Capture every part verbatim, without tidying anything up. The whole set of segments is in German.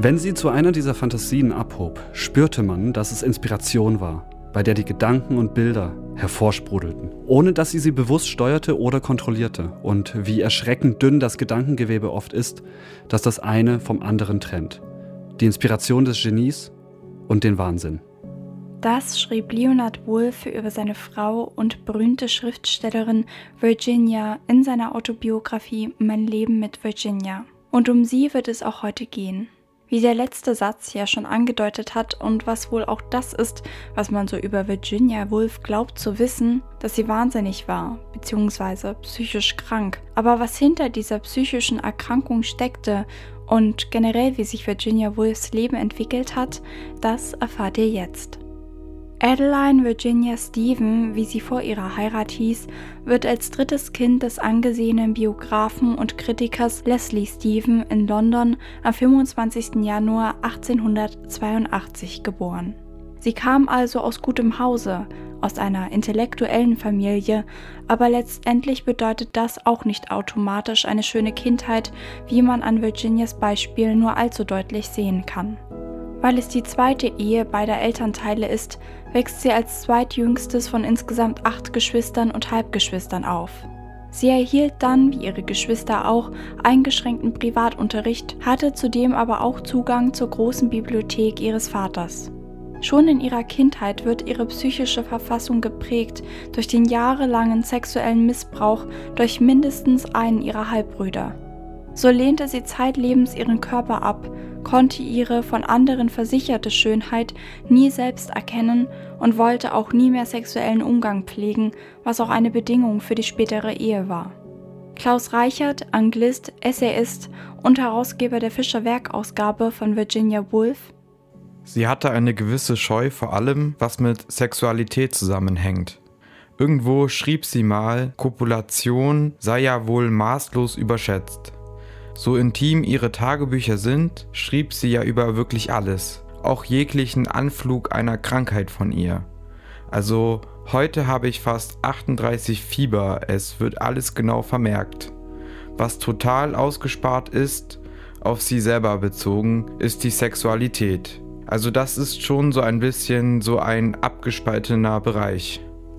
Wenn sie zu einer dieser Fantasien abhob, spürte man, dass es Inspiration war, bei der die Gedanken und Bilder hervorsprudelten, ohne dass sie sie bewusst steuerte oder kontrollierte. Und wie erschreckend dünn das Gedankengewebe oft ist, das das eine vom anderen trennt. Die Inspiration des Genies und den Wahnsinn. Das schrieb Leonard Woolf über seine Frau und berühmte Schriftstellerin Virginia in seiner Autobiografie Mein Leben mit Virginia. Und um sie wird es auch heute gehen. Wie der letzte Satz ja schon angedeutet hat und was wohl auch das ist, was man so über Virginia Woolf glaubt zu wissen, dass sie wahnsinnig war, beziehungsweise psychisch krank. Aber was hinter dieser psychischen Erkrankung steckte und generell wie sich Virginia Woolfs Leben entwickelt hat, das erfahrt ihr jetzt. Adeline Virginia Stephen, wie sie vor ihrer Heirat hieß, wird als drittes Kind des angesehenen Biografen und Kritikers Leslie Stephen in London am fünfundzwanzigsten Januar achtzehnhundertzweiundachtzig geboren. Sie kam also aus gutem Hause, aus einer intellektuellen Familie, aber letztendlich bedeutet das auch nicht automatisch eine schöne Kindheit, wie man an Virginias Beispiel nur allzu deutlich sehen kann. Weil es die zweite Ehe beider Elternteile ist, wächst sie als zweitjüngstes von insgesamt acht Geschwistern und Halbgeschwistern auf. Sie erhielt dann, wie ihre Geschwister auch, eingeschränkten Privatunterricht, hatte zudem aber auch Zugang zur großen Bibliothek ihres Vaters. Schon in ihrer Kindheit wird ihre psychische Verfassung geprägt durch den jahrelangen sexuellen Missbrauch durch mindestens einen ihrer Halbbrüder. So lehnte sie zeitlebens ihren Körper ab, konnte ihre von anderen versicherte Schönheit nie selbst erkennen und wollte auch nie mehr sexuellen Umgang pflegen, was auch eine Bedingung für die spätere Ehe war. Klaus Reichert, Anglist, Essayist und Herausgeber der Fischer-Werk-Ausgabe von Virginia Woolf: Sie hatte eine gewisse Scheu vor allem, was mit Sexualität zusammenhängt. Irgendwo schrieb sie mal, Kopulation sei ja wohl maßlos überschätzt. So intim ihre Tagebücher sind, schrieb sie ja über wirklich alles, auch jeglichen Anflug einer Krankheit von ihr. Also, heute habe ich fast achtunddreißig Fieber, es wird alles genau vermerkt. Was total ausgespart ist, auf sie selber bezogen, ist die Sexualität. Also das ist schon so ein bisschen so ein abgespaltener Bereich.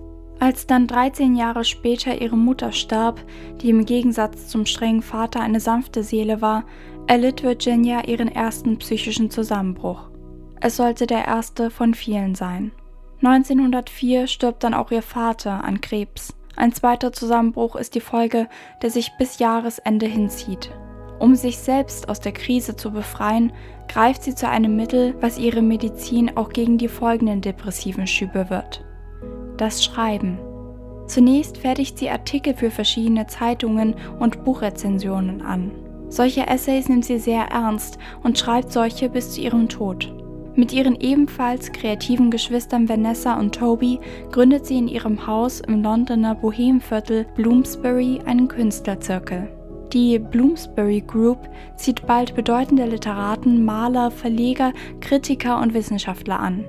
Als dann dreizehn Jahre später ihre Mutter starb, die im Gegensatz zum strengen Vater eine sanfte Seele war, erlitt Virginia ihren ersten psychischen Zusammenbruch. Es sollte der erste von vielen sein. neunzehnhundertvier stirbt dann auch ihr Vater an Krebs. Ein zweiter Zusammenbruch ist die Folge, der sich bis Jahresende hinzieht. Um sich selbst aus der Krise zu befreien, greift sie zu einem Mittel, was ihre Medizin auch gegen die folgenden depressiven Schübe wird: das Schreiben. Zunächst fertigt sie Artikel für verschiedene Zeitungen und Buchrezensionen an. Solche Essays nimmt sie sehr ernst und schreibt solche bis zu ihrem Tod. Mit ihren ebenfalls kreativen Geschwistern Vanessa und Toby gründet sie in ihrem Haus im Londoner Bohemviertel Bloomsbury einen Künstlerzirkel. Die Bloomsbury Group zieht bald bedeutende Literaten, Maler, Verleger, Kritiker und Wissenschaftler an.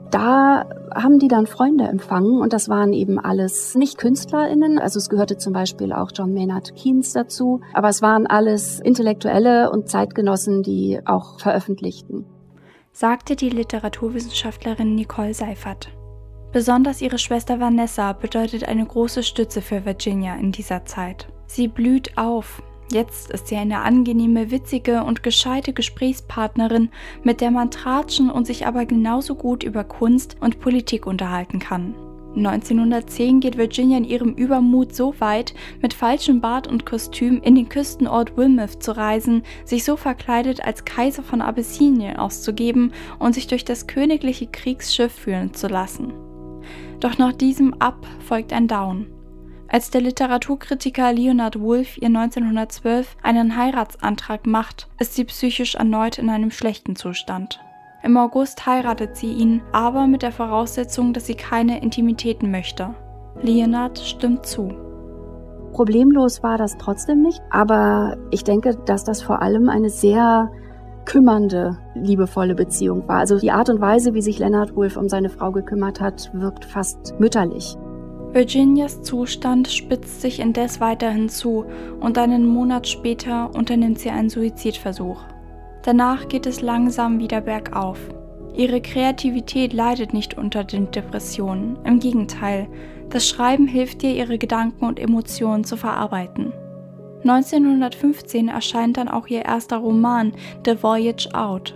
Da haben die dann Freunde empfangen und das waren eben alles nicht KünstlerInnen, also es gehörte zum Beispiel auch John Maynard Keynes dazu, aber es waren alles Intellektuelle und Zeitgenossen, die auch veröffentlichten, sagte die Literaturwissenschaftlerin Nicole Seifert. Besonders ihre Schwester Vanessa bedeutet eine große Stütze für Virginia in dieser Zeit. Sie blüht auf. Jetzt ist sie eine angenehme, witzige und gescheite Gesprächspartnerin, mit der man tratschen und sich aber genauso gut über Kunst und Politik unterhalten kann. neunzehnhundertzehn geht Virginia in ihrem Übermut so weit, mit falschem Bart und Kostüm in den Küstenort Weymouth zu reisen, sich so verkleidet als Kaiser von Abyssinien auszugeben und sich durch das königliche Kriegsschiff führen zu lassen. Doch nach diesem Up folgt ein Down. Als der Literaturkritiker Leonard Woolf ihr neunzehnhundertzwölf einen Heiratsantrag macht, ist sie psychisch erneut in einem schlechten Zustand. Im August heiratet sie ihn, aber mit der Voraussetzung, dass sie keine Intimitäten möchte. Leonard stimmt zu. Problemlos war das trotzdem nicht, aber ich denke, dass das vor allem eine sehr kümmernde, liebevolle Beziehung war. Also die Art und Weise, wie sich Leonard Woolf um seine Frau gekümmert hat, wirkt fast mütterlich. Virginias Zustand spitzt sich indes weiterhin zu und einen Monat später unternimmt sie einen Suizidversuch. Danach geht es langsam wieder bergauf. Ihre Kreativität leidet nicht unter den Depressionen, im Gegenteil, das Schreiben hilft ihr, ihre Gedanken und Emotionen zu verarbeiten. neunzehnhundertfünfzehn erscheint dann auch ihr erster Roman, The Voyage Out.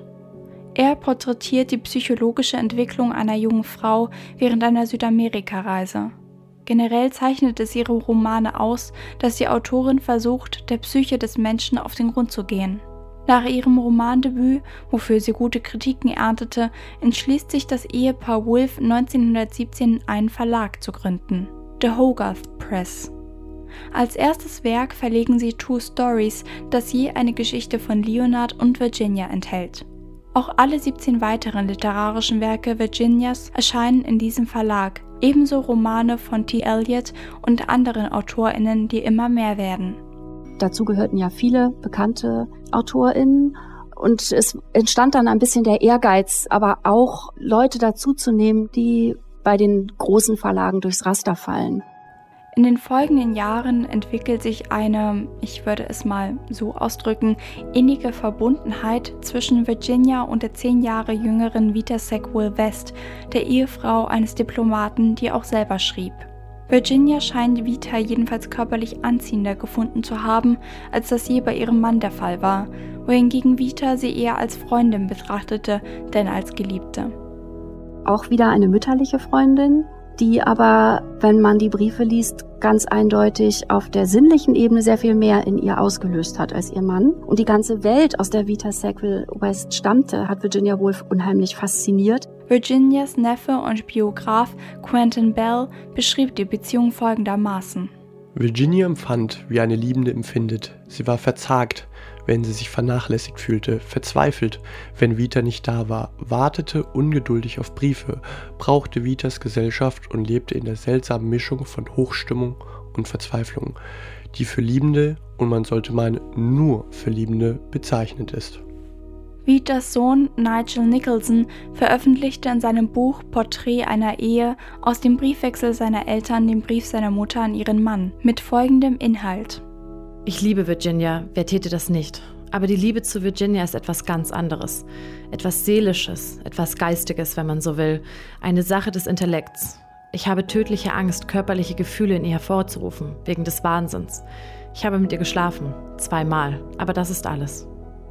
Er porträtiert die psychologische Entwicklung einer jungen Frau während einer Südamerika-Reise. Generell zeichnet es ihre Romane aus, dass die Autorin versucht, der Psyche des Menschen auf den Grund zu gehen. Nach ihrem Romandebüt, wofür sie gute Kritiken erntete, entschließt sich das Ehepaar Woolf neunzehnhundertsiebzehn einen Verlag zu gründen, The Hogarth Press. Als erstes Werk verlegen sie Two Stories, das je eine Geschichte von Leonard und Virginia enthält. Auch alle siebzehn weiteren literarischen Werke Virginias erscheinen in diesem Verlag, ebenso Romane von T. Eliot und anderen AutorInnen, die immer mehr werden. Dazu gehörten ja viele bekannte AutorInnen und es entstand dann ein bisschen der Ehrgeiz, aber auch Leute dazuzunehmen, die bei den großen Verlagen durchs Raster fallen. In den folgenden Jahren entwickelt sich eine, ich würde es mal so ausdrücken, innige Verbundenheit zwischen Virginia und der zehn Jahre jüngeren Vita Sackville West, der Ehefrau eines Diplomaten, die auch selber schrieb. Virginia scheint Vita jedenfalls körperlich anziehender gefunden zu haben, als das je bei ihrem Mann der Fall war, wohingegen Vita sie eher als Freundin betrachtete, denn als Geliebte. Auch wieder eine mütterliche Freundin, die aber, wenn man die Briefe liest, ganz eindeutig auf der sinnlichen Ebene sehr viel mehr in ihr ausgelöst hat als ihr Mann. Und die ganze Welt, aus der Vita Sackville West stammte, hat Virginia Woolf unheimlich fasziniert. Virginias Neffe und Biograf Quentin Bell beschrieb die Beziehung folgendermaßen. Virginia empfand, wie eine Liebende empfindet. Sie war verzagt, wenn sie sich vernachlässigt fühlte, verzweifelt, wenn Vita nicht da war, wartete ungeduldig auf Briefe, brauchte Vitas Gesellschaft und lebte in der seltsamen Mischung von Hochstimmung und Verzweiflung, die für Liebende, und man sollte meinen, nur für Liebende bezeichnet ist. Vitas Sohn Nigel Nicholson veröffentlichte in seinem Buch Porträt einer Ehe aus dem Briefwechsel seiner Eltern den Brief seiner Mutter an ihren Mann mit folgendem Inhalt. Ich liebe Virginia, wer täte das nicht? Aber die Liebe zu Virginia ist etwas ganz anderes. Etwas Seelisches, etwas Geistiges, wenn man so will. Eine Sache des Intellekts. Ich habe tödliche Angst, körperliche Gefühle in ihr hervorzurufen, wegen des Wahnsinns. Ich habe mit ihr geschlafen, zweimal, aber das ist alles.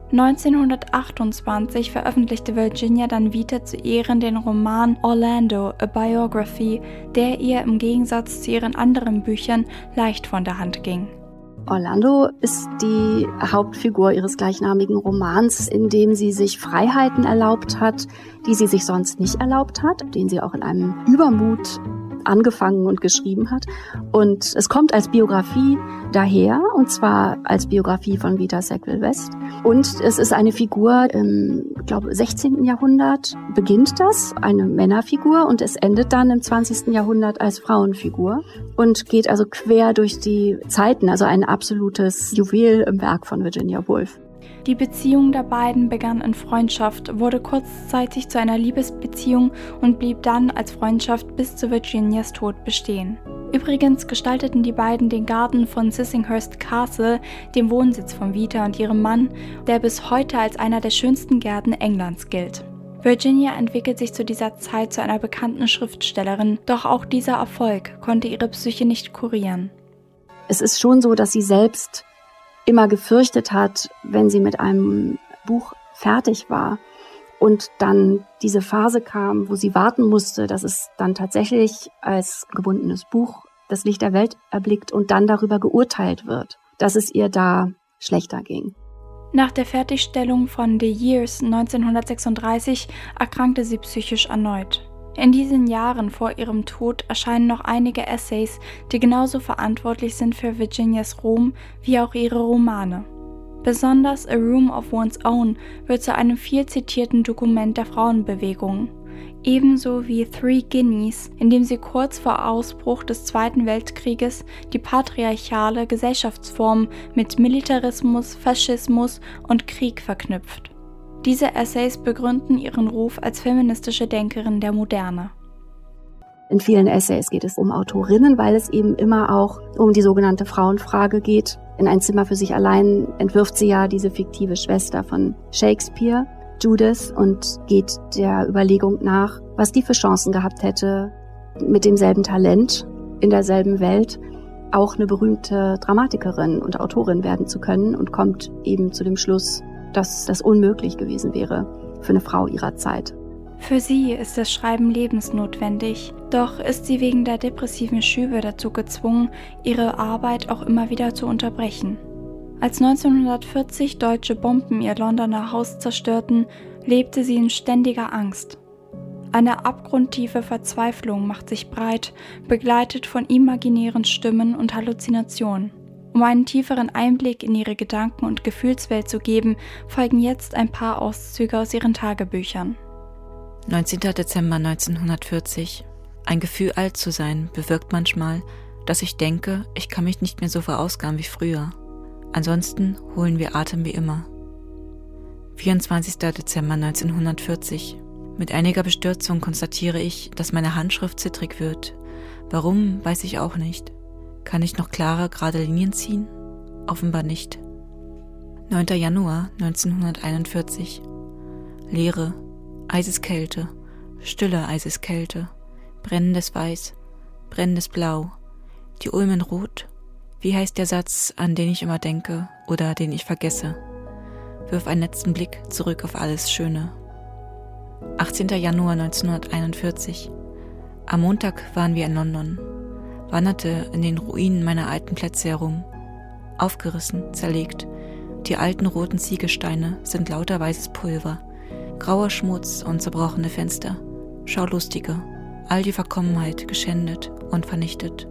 neunzehnhundertachtundzwanzig veröffentlichte Virginia dann Vita zu Ehren den Roman Orlando, a Biography, der ihr im Gegensatz zu ihren anderen Büchern leicht von der Hand ging. Orlando ist die Hauptfigur ihres gleichnamigen Romans, in dem sie sich Freiheiten erlaubt hat, die sie sich sonst nicht erlaubt hat, den sie auch in einem Übermut angefangen und geschrieben hat. Und es kommt als Biografie daher, und zwar als Biografie von Vita Sackville West. Und es ist eine Figur im, ich glaube, sechzehnten Jahrhundert beginnt das, eine Männerfigur, und es endet dann im zwanzigsten Jahrhundert als Frauenfigur und geht also quer durch die Zeiten, also ein absolutes Juwel im Werk von Virginia Woolf. Die Beziehung der beiden begann in Freundschaft, wurde kurzzeitig zu einer Liebesbeziehung und blieb dann als Freundschaft bis zu Virginias Tod bestehen. Übrigens gestalteten die beiden den Garten von Sissinghurst Castle, dem Wohnsitz von Vita und ihrem Mann, der bis heute als einer der schönsten Gärten Englands gilt. Virginia entwickelt sich zu dieser Zeit zu einer bekannten Schriftstellerin, doch auch dieser Erfolg konnte ihre Psyche nicht kurieren. Es ist schon so, dass sie selbst immer gefürchtet hat, wenn sie mit einem Buch fertig war und dann diese Phase kam, wo sie warten musste, dass es dann tatsächlich als gebundenes Buch das Licht der Welt erblickt und dann darüber geurteilt wird, dass es ihr da schlechter ging. Nach der Fertigstellung von The Years neunzehnhundertsechsunddreißig erkrankte sie psychisch erneut. In diesen Jahren vor ihrem Tod erscheinen noch einige Essays, die genauso verantwortlich sind für Virginias Ruhm wie auch ihre Romane. Besonders A Room of One's Own wird zu einem viel zitierten Dokument der Frauenbewegung, ebenso wie Three Guineas, in dem sie kurz vor Ausbruch des Zweiten Weltkrieges die patriarchale Gesellschaftsform mit Militarismus, Faschismus und Krieg verknüpft. Diese Essays begründen ihren Ruf als feministische Denkerin der Moderne. In vielen Essays geht es um Autorinnen, weil es eben immer auch um die sogenannte Frauenfrage geht. In ein Zimmer für sich allein entwirft sie ja diese fiktive Schwester von Shakespeare, Judith, und geht der Überlegung nach, was die für Chancen gehabt hätte, mit demselben Talent in derselben Welt auch eine berühmte Dramatikerin und Autorin werden zu können, und kommt eben zu dem Schluss, dass das unmöglich gewesen wäre für eine Frau ihrer Zeit. Für sie ist das Schreiben lebensnotwendig, doch ist sie wegen der depressiven Schübe dazu gezwungen, ihre Arbeit auch immer wieder zu unterbrechen. Als neunzehnhundertvierzig deutsche Bomben ihr Londoner Haus zerstörten, lebte sie in ständiger Angst. Eine abgrundtiefe Verzweiflung macht sich breit, begleitet von imaginären Stimmen und Halluzinationen. Um einen tieferen Einblick in ihre Gedanken- und Gefühlswelt zu geben, folgen jetzt ein paar Auszüge aus ihren Tagebüchern. neunzehnter Dezember neunzehnhundertvierzig. Ein Gefühl, alt zu sein, bewirkt manchmal, dass ich denke, ich kann mich nicht mehr so verausgaben wie früher. Ansonsten holen wir Atem wie immer. vierundzwanzigster Dezember neunzehnhundertvierzig. Mit einiger Bestürzung konstatiere ich, dass meine Handschrift zittrig wird. Warum, weiß ich auch nicht. Kann ich noch klare, gerade Linien ziehen? Offenbar nicht. neunter Januar neunzehnhunderteinundvierzig. Leere, Eiseskälte, stille Eiseskälte, brennendes Weiß, brennendes Blau, die Ulmen rot. Wie heißt der Satz, an den ich immer denke oder den ich vergesse? Wirf einen letzten Blick zurück auf alles Schöne. achtzehnter Januar neunzehnhunderteinundvierzig. Am Montag waren wir in London, wanderte in den Ruinen meiner alten Plätze herum. Aufgerissen, zerlegt, die alten roten Ziegelsteine sind lauter weißes Pulver, grauer Schmutz und zerbrochene Fenster, Schaulustige, all die Verkommenheit geschändet und vernichtet.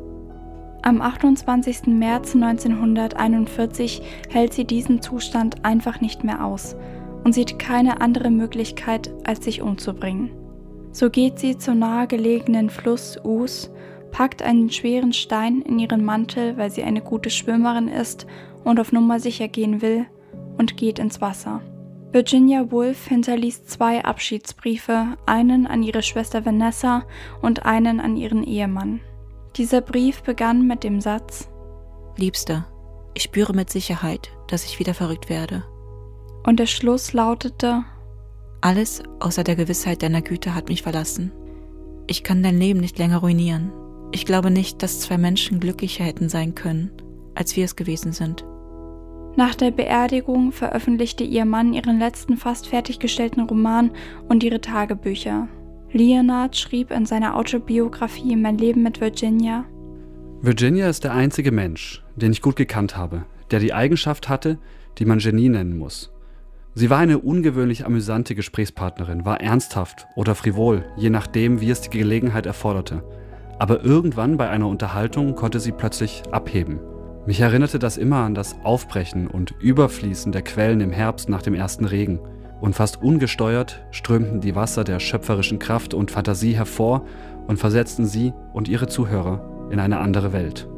Am achtundzwanzigsten März neunzehnhunderteinundvierzig hält sie diesen Zustand einfach nicht mehr aus und sieht keine andere Möglichkeit, als sich umzubringen. So geht sie zum nahegelegenen Fluss Ouse, packt einen schweren Stein in ihren Mantel, weil sie eine gute Schwimmerin ist und auf Nummer sicher gehen will, und geht ins Wasser. Virginia Woolf hinterließ zwei Abschiedsbriefe, einen an ihre Schwester Vanessa und einen an ihren Ehemann. Dieser Brief begann mit dem Satz: Liebster, ich spüre mit Sicherheit, dass ich wieder verrückt werde. Und der Schluss lautete: Alles außer der Gewissheit deiner Güte hat mich verlassen. Ich kann dein Leben nicht länger ruinieren. Ich glaube nicht, dass zwei Menschen glücklicher hätten sein können, als wir es gewesen sind. Nach der Beerdigung veröffentlichte ihr Mann ihren letzten fast fertiggestellten Roman und ihre Tagebücher. Leonard schrieb in seiner Autobiografie Mein Leben mit Virginia: Virginia ist der einzige Mensch, den ich gut gekannt habe, der die Eigenschaft hatte, die man Genie nennen muss. Sie war eine ungewöhnlich amüsante Gesprächspartnerin, war ernsthaft oder frivol, je nachdem, wie es die Gelegenheit erforderte. Aber irgendwann bei einer Unterhaltung konnte sie plötzlich abheben. Mich erinnerte das immer an das Aufbrechen und Überfließen der Quellen im Herbst nach dem ersten Regen. Und fast ungesteuert strömten die Wasser der schöpferischen Kraft und Fantasie hervor und versetzten sie und ihre Zuhörer in eine andere Welt.